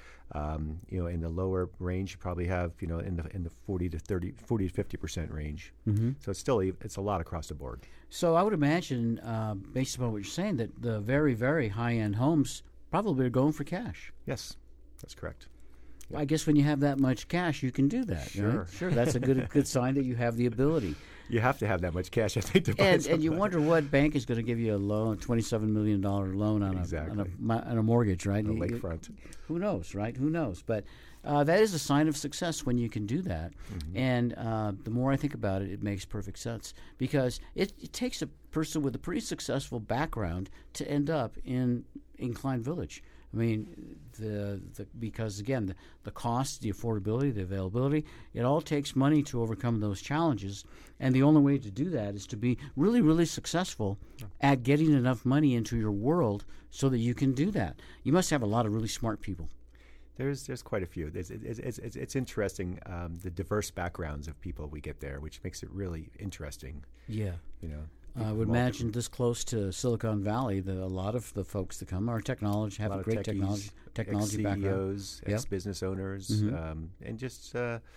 In the lower range, you probably have, in the 40 to 50% range. So it's a lot across the board. So I would imagine, based upon what you're saying, that the very, very high-end homes probably are going for cash. Yes, that's correct. I guess when you have that much cash, you can do that. Sure. Right? Sure. That's a good sign that you have the ability. You have to have that much cash, I think, to buy and you wonder what bank is going to give you a loan, a $27 million loan on a mortgage, right? On a lakefront. Who knows, right? Who knows? But that is a sign of success when you can do that. And the more I think about it, it makes perfect sense because it takes a person with a pretty successful background to end up in Incline Village. I mean, because again, the cost, the affordability, the availability, it all takes money to overcome those challenges. And the only way to do that is to be really, really successful at getting enough money into your world so that you can do that. You must have a lot of really smart people. There's quite a few. It's interesting, the diverse backgrounds of people we get there, which makes it really interesting. Yeah. I would imagine this close to Silicon Valley that a lot of the folks that come are have a great technology background. CEOs, ex-business owners, and just,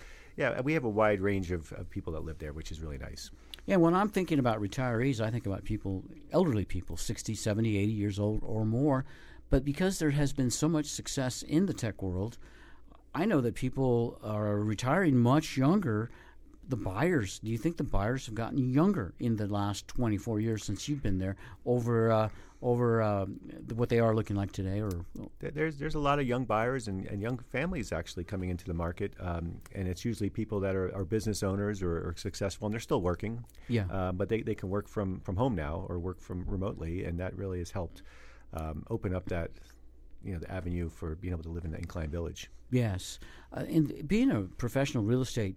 we have a wide range of people that live there, which is really nice. Yeah, when I'm thinking about retirees, I think about elderly people, 60, 70, 80 years old or more. But because there has been so much success in the tech world, I know that people are retiring much younger. The buyers, do you think the buyers have gotten younger in the last 24 years since you've been there over what they are looking like today? Or there's a lot of young buyers and young families actually coming into the market, and it's usually people that are business owners or are successful, and they're still working. Yeah. But they can work from home now or work from remotely, and that really has helped open up that the avenue for being able to live in the Incline Village. Yes, and being a professional real estate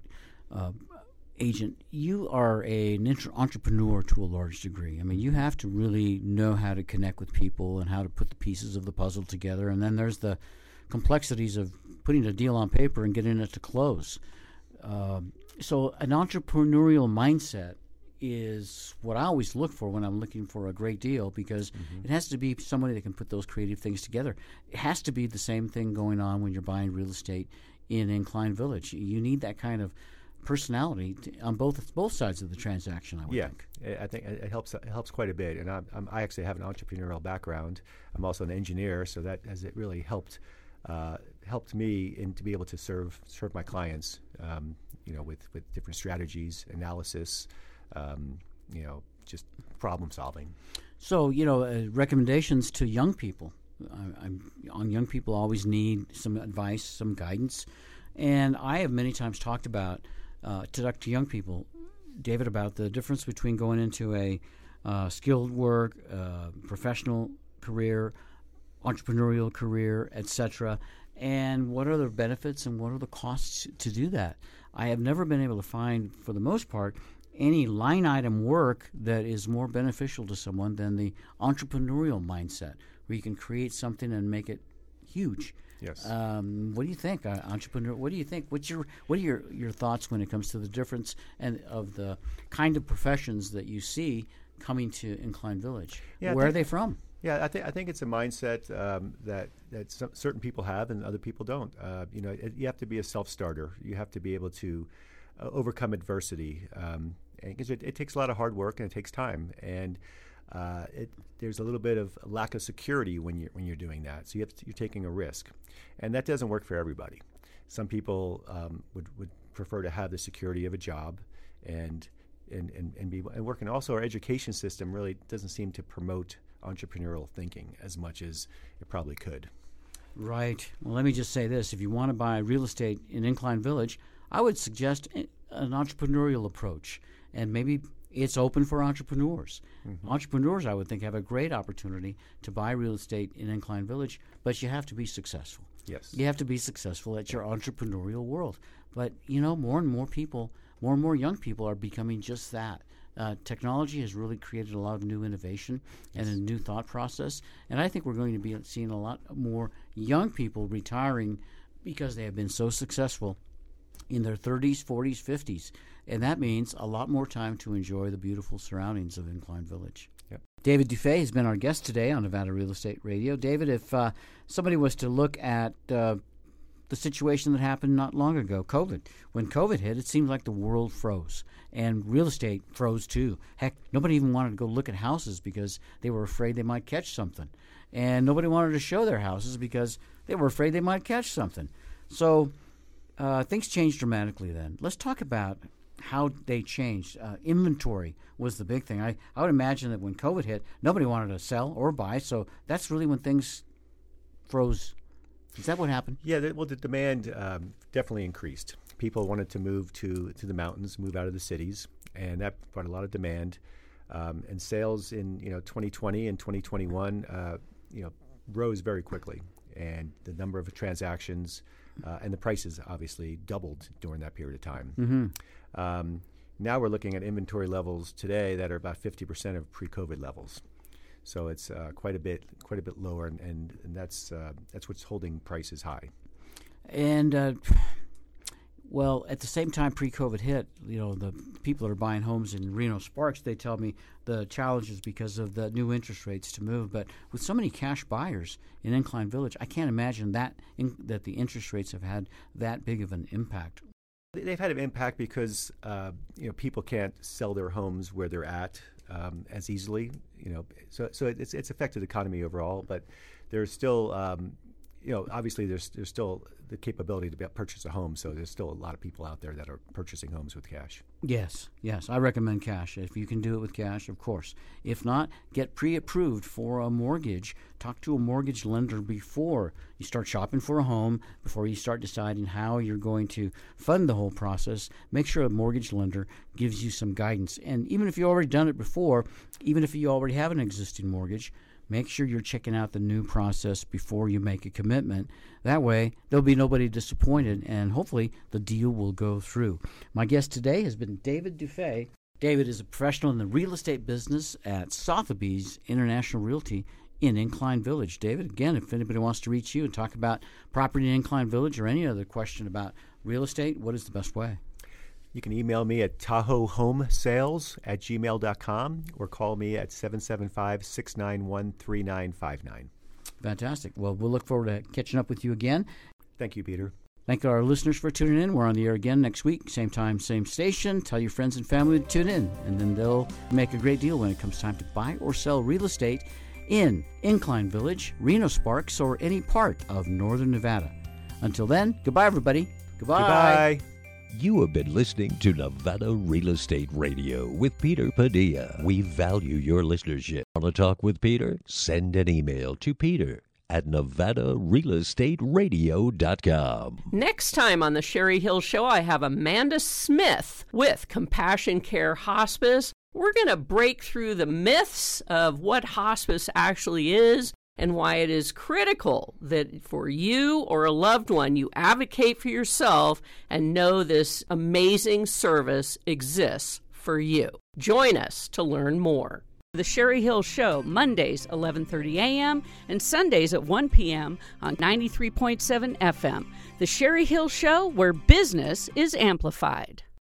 agent, you are an entrepreneur to a large degree. I mean, you have to really know how to connect with people and how to put the pieces of the puzzle together. And then there's the complexities of putting a deal on paper and getting it to close. So an entrepreneurial mindset is what I always look for when I'm looking for a great deal, because it has to be somebody that can put those creative things together. It has to be the same thing going on when you're buying real estate in Incline Village. You need that kind of personality on both sides of the transaction, I would think. Yeah, I think it helps quite a bit. And I actually have an entrepreneurial background. I'm also an engineer, so that has it really helped me to be able to serve my clients, with different strategies, analysis, just problem solving. So, recommendations to young people. Young people always need some advice, some guidance. And I have many times talked about, to young people, David, about the difference between going into a skilled work, professional career, entrepreneurial career, etc., and what are the benefits and what are the costs to do that. I have never been able to find, for the most part, any line item work that is more beneficial to someone than the entrepreneurial mindset, where you can create something and make it huge. Yes. What do you think, entrepreneur? What do you think? What are your thoughts when it comes to the difference and of the kind of professions that you see coming to Incline Village? Where are they from? Yeah, I think it's a mindset that certain people have and other people don't. You have to be a self-starter. You have to be able to overcome adversity, because it takes a lot of hard work and it takes time. And there's a little bit of lack of security when you're doing that. So you're taking a risk, and that doesn't work for everybody. Some people would prefer to have the security of a job and work. And also, our education system really doesn't seem to promote entrepreneurial thinking as much as it probably could. Right. Well, let me just say this. If you want to buy real estate in Incline Village, I would suggest an entrepreneurial approach. And maybe it's open for entrepreneurs. Mm-hmm. Entrepreneurs, I would think, have a great opportunity to buy real estate in Incline Village, but you have to be successful. Yes. You have to be successful at your entrepreneurial world. But, more and more young people are becoming just that. Technology has really created a lot of new innovation and a new thought process. And I think we're going to be seeing a lot more young people retiring because they have been so successful in their 30s, 40s, 50s. And that means a lot more time to enjoy the beautiful surroundings of Incline Village. Yep. David Dufay has been our guest today on Nevada Real Estate Radio. David, if somebody was to look at the situation that happened not long ago, COVID. When COVID hit, it seemed like the world froze, and real estate froze too. Heck, nobody even wanted to go look at houses because they were afraid they might catch something, and nobody wanted to show their houses because they were afraid they might catch something. So things changed dramatically then. Let's talk about how they changed. Inventory was the big thing. I would imagine that when COVID hit, nobody wanted to sell or buy, so that's really when things froze. Is that what happened? Yeah, the demand definitely increased. People wanted to move to the mountains, move out of the cities, and that brought a lot of demand. And sales in 2020 and 2021 rose very quickly, and the number of transactions and the prices obviously doubled during that period of time. Mm-hmm. Now we're looking at inventory levels today that are about 50% of pre-COVID levels. So it's quite a bit lower, and that's what's holding prices high. And well, at the same time pre-COVID hit, the people that are buying homes in Reno Sparks, they tell me the challenge is because of the new interest rates to move. But with so many cash buyers in Incline Village, I can't imagine that the interest rates have had that big of an impact. They've had an impact because people can't sell their homes where they're at as easily, So it's affected the economy overall, but there's still, obviously there's still the capability to purchase a home. So there's still a lot of people out there that are purchasing homes with cash. Yes, I recommend cash. If you can do it with cash, of course. If not, get pre-approved for a mortgage. Talk to a mortgage lender before you start shopping for a home, before you start deciding how you're going to fund the whole process. Make sure a mortgage lender gives you some guidance. And even if you've already done it before, even if you already have an existing mortgage, make sure you're checking out the new process before you make a commitment. That way, there'll be nobody disappointed, and hopefully the deal will go through. My guest today has been David Dufay. David is a professional in the real estate business at Sotheby's International Realty in Incline Village. David, again, if anybody wants to reach you and talk about property in Incline Village or any other question about real estate, what is the best way? You can email me at tahoehomesales@gmail.com or call me at 775-691-3959. Fantastic. Well, we'll look forward to catching up with you again. Thank you, Peter. Thank our listeners for tuning in. We're on the air again next week, same time, same station. Tell your friends and family to tune in, and then they'll make a great deal when it comes time to buy or sell real estate in Incline Village, Reno Sparks, or any part of northern Nevada. Until then, goodbye, everybody. Goodbye. Goodbye. You have been listening to Nevada Real Estate Radio with Peter Padilla. We value your listenership. Want to talk with Peter? Send an email to peter@NevadaRealEstateRadio.com. Next time on the Sherry Hill Show, I have Amanda Smith with Compassion Care Hospice. We're going to break through the myths of what hospice actually is and why it is critical that for you or a loved one, you advocate for yourself and know this amazing service exists for you. Join us to learn more. The Sherry Hill Show, Mondays, 11:30 a.m. and Sundays at 1 p.m. on 93.7 FM. The Sherry Hill Show, where business is amplified.